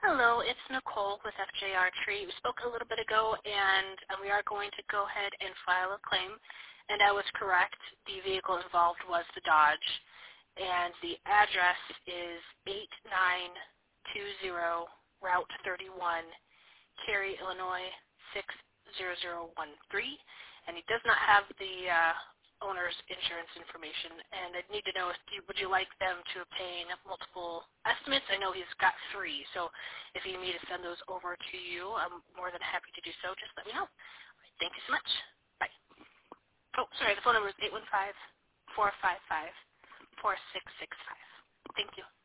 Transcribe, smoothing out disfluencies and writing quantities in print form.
Hello, it's Nicole with FJR Tree. We spoke a little bit ago, and we are going to go ahead and file a claim. And I was correct. The vehicle involved was the Dodge, and the address is 8920 Route 31, Cary, Illinois 60013. And he does not have the owner's insurance information, and I'd need to know, would you like them to obtain multiple estimates? I know he's got 3, so if you need me to send those over to you, I'm more than happy to do so. Just let me know. Thank you so much. Bye. Oh, sorry, the phone number is 815-455-4665. Thank you.